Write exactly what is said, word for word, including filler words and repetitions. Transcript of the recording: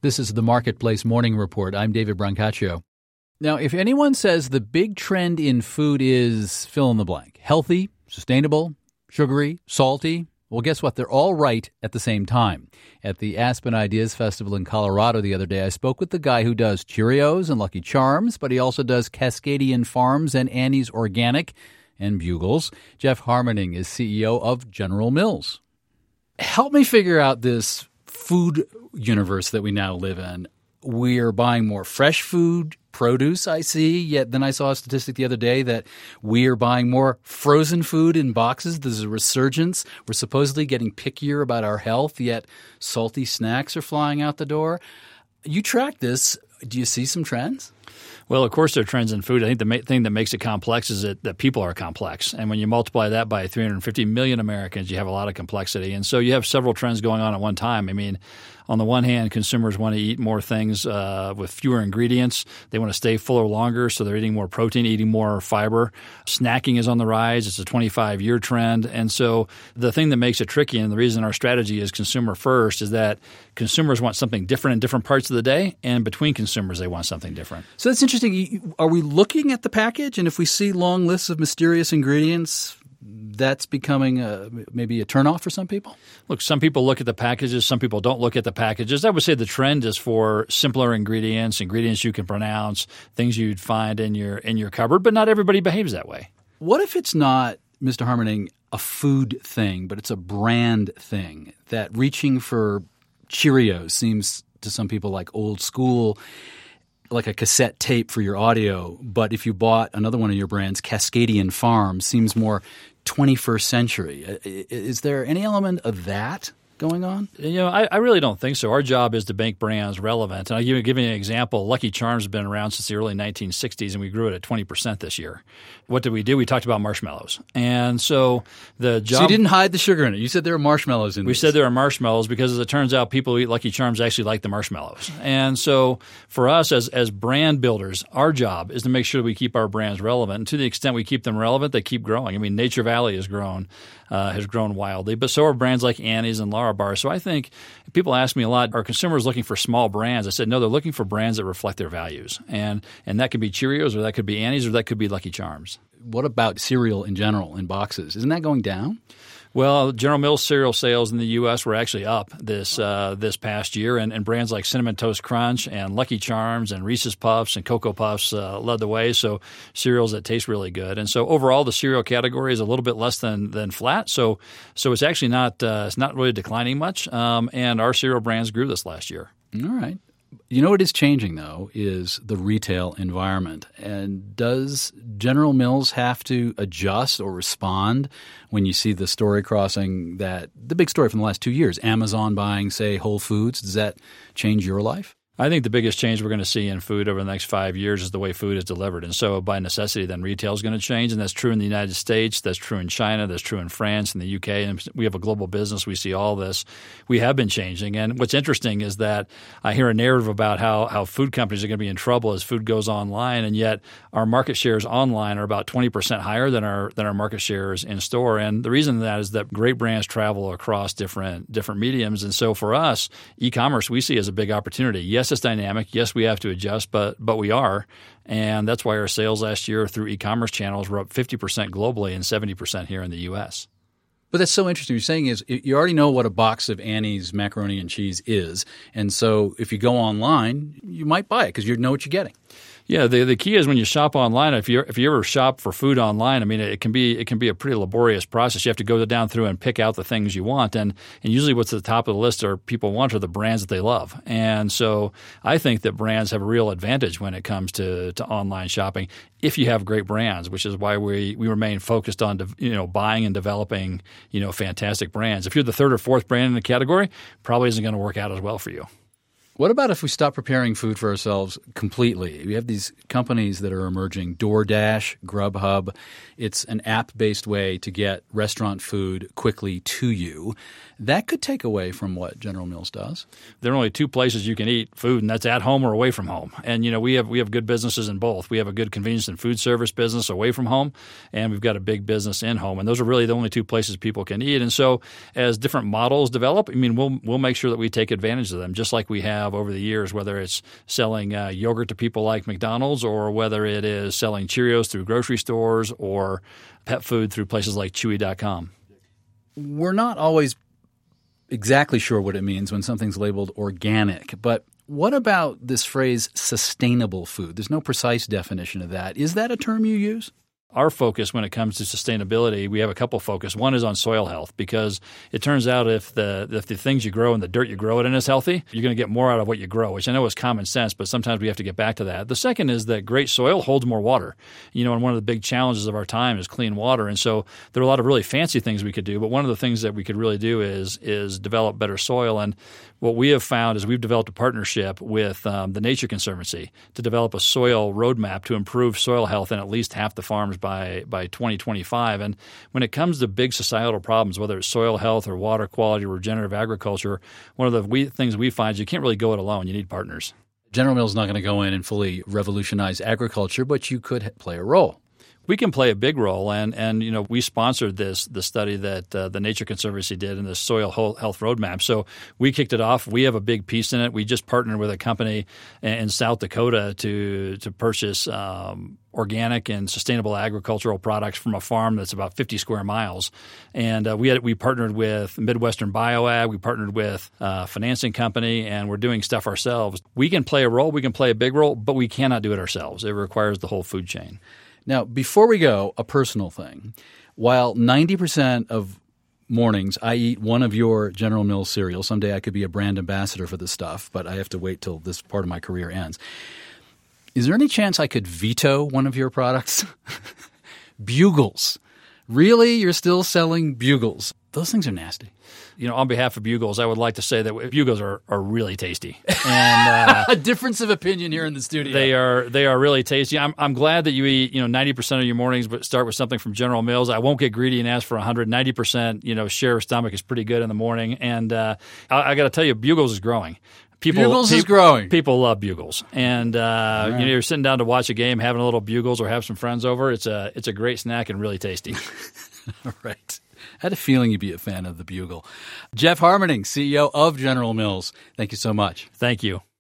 This is the Marketplace Morning Report. I'm David Brancaccio. Now, if anyone says the big trend in food is fill in the blank, healthy, sustainable, sugary, salty, well, guess what? They're all right at the same time. At the Aspen Ideas Festival in Colorado the other day, I spoke with the guy who does Cheerios and Lucky Charms, but he also does Cascadian Farms and Annie's Organic and Bugles. Jeff Harmening is C E O of General Mills. Help me figure out this food universe that we now live in. We're buying more fresh food, produce, I see, yet then I saw a statistic the other day that we are buying more frozen food in boxes. There's a resurgence. We're supposedly getting pickier about our health, yet salty snacks are flying out the door. You track this. Do you see some trends? Well, of course, there are trends in food. I think the ma- thing that makes it complex is that, that people are complex. And when you multiply that by three hundred fifty million Americans, you have a lot of complexity. And so you have several trends going on at one time. I mean, on the one hand, consumers want to eat more things uh, with fewer ingredients. They want to stay fuller longer, so they're eating more protein, eating more fiber. Snacking is on the rise. It's a twenty-five-year trend. And so the thing that makes it tricky, and the reason our strategy is consumer first, is that consumers want something different in different parts of the day, and between consumers, they want something different. So that's interesting. Are we looking at the package, and if we see long lists of mysterious ingredients, that's becoming a, maybe a turnoff for some people? Look, some people look at the packages. Some people don't look at the packages. I would say the trend is for simpler ingredients, ingredients you can pronounce, things you'd find in your in your cupboard, but not everybody behaves that way. What if it's not, Mister Harmening, a food thing, but it's a brand thing, that reaching for Cheerios seems to some people like old school, like a cassette tape for your audio, but if you bought another one of your brands, Cascadian Farms, seems more twenty-first century. Is there any element of that going on? You know, I, I really don't think so. Our job is to make brands relevant. And I'll give you, give you an example. Lucky Charms has been around since the early nineteen sixties, and we grew it at twenty percent this year. What did we do? We talked about marshmallows. And so the job – So you didn't hide the sugar in it. You said there were marshmallows in it. We these. said there are marshmallows because, as it turns out, people who eat Lucky Charms actually like the marshmallows. And so for us as, as brand builders, our job is to make sure that we keep our brands relevant. And to the extent we keep them relevant, they keep growing. I mean, Nature Valley has grown uh, has grown wildly, but so are brands like Annie's and Larabar. So I think people ask me a lot, are consumers looking for small brands? I said, no, they're looking for brands that reflect their values. And and that could be Cheerios, or that could be Annie's, or that could be Lucky Charms. What about cereal in general in boxes? Isn't that going down? Well, General Mills cereal sales in the U S were actually up this uh, this past year, and, and brands like Cinnamon Toast Crunch and Lucky Charms and Reese's Puffs and Cocoa Puffs uh, led the way, so cereals that taste really good. And so overall, the cereal category is a little bit less than than flat, so so it's actually not uh, it's not really declining much, um, and our cereal brands grew this last year. All right. You know what is changing, though, is the retail environment. And does General Mills have to adjust or respond when you see the story crossing that – the big story from the last two years, Amazon buying, say, Whole Foods? Does that change your life? I think the biggest change we're going to see in food over the next five years is the way food is delivered. And so by necessity, then retail is going to change. And that's true in the United States. That's true in China. That's true in France and the U K. And we have a global business. We see all this. We have been changing. And what's interesting is that I hear a narrative about how, how food companies are going to be in trouble as food goes online. And yet our market shares online are about twenty percent higher than our than our market shares in store. And the reason that is that great brands travel across different different mediums. And so for us, e-commerce we see as a big opportunity. Yes, it's dynamic. Yes, we have to adjust, but but we are. And that's why our sales last year through e-commerce channels were up fifty percent globally and seventy percent here in the U S. But that's so interesting. What you're saying is you already know what a box of Annie's macaroni and cheese is. And so if you go online, you might buy it because you know what you're getting. Yeah, the the key is when you shop online. If you if you ever shop for food online, I mean, it can be it can be a pretty laborious process. You have to go down through and pick out the things you want, and and usually what's at the top of the list are people want are the brands that they love. And so I think that brands have a real advantage when it comes to to online shopping if you have great brands, which is why we we remain focused on de, you know buying and developing you know fantastic brands. If you're the third or fourth brand in the category, probably isn't going to work out as well for you. What about if we stop preparing food for ourselves completely? We have these companies that are emerging, DoorDash, Grubhub. It's an app-based way to get restaurant food quickly to you. That could take away from what General Mills does. There are only two places you can eat food, and that's at home or away from home. And, you know, we have we have good businesses in both. We have a good convenience and food service business away from home, and we've got a big business in home. And those are really the only two places people can eat. And so as different models develop, I mean, we'll we'll make sure that we take advantage of them, just like we have have over the years, whether it's selling uh, yogurt to people like McDonald's or whether it is selling Cheerios through grocery stores or pet food through places like Chewy dot com. We're not always exactly sure what it means when something's labeled organic, but what about this phrase sustainable food? There's no precise definition of that. Is that a term you use? Our focus when it comes to sustainability, we have a couple focus. One is on soil health, because it turns out if the if the things you grow and the dirt you grow it in is healthy, you're going to get more out of what you grow, which I know is common sense, but sometimes we have to get back to that. The second is that great soil holds more water. You know, and one of the big challenges of our time is clean water. And so there are a lot of really fancy things we could do, but one of the things that we could really do is is develop better soil. And what we have found is we've developed a partnership with um, the Nature Conservancy to develop a soil roadmap to improve soil health in at least half the farms by by twenty twenty-five. And when it comes to big societal problems, whether it's soil health or water quality or regenerative agriculture, one of the we, things we find is you can't really go it alone. You need partners. General Mills is not going to go in and fully revolutionize agriculture, but you could play a role. We can play a big role, and and you know we sponsored this the study that uh, the Nature Conservancy did in the Soil Health Roadmap. So we kicked it off. We have a big piece in it. We just partnered with a company in South Dakota to to purchase um, organic and sustainable agricultural products from a farm that's about fifty square miles. And uh, we had we partnered with Midwestern BioAg. We partnered with a financing company, and we're doing stuff ourselves. We can play a role. We can play a big role, but we cannot do it ourselves. It requires the whole food chain. Now, before we go, a personal thing. While ninety percent of mornings I eat one of your General Mills cereals, someday I could be a brand ambassador for this stuff, but I have to wait till this part of my career ends. Is there any chance I could veto one of your products? Bugles. Really? You're still selling Bugles? Those things are nasty. You know, on behalf of Bugles, I would like to say that Bugles are, are really tasty. And uh, a difference of opinion here in the studio. They are they are really tasty. I'm I'm glad that you eat, you know, ninety percent of your mornings but start with something from General Mills. I won't get greedy and ask for one hundred. ninety percent, you know, share of stomach is pretty good in the morning. And uh, I, I got to tell you, Bugles is growing. People, Bugles pe- is growing. People love Bugles, and uh, right. you know, you're sitting down to watch a game, having a little Bugles, or have some friends over. It's a it's a great snack and really tasty. All right. I had a feeling you'd be a fan of the Bugle. Jeff Harmening, C E O of General Mills. Thank you so much. Thank you.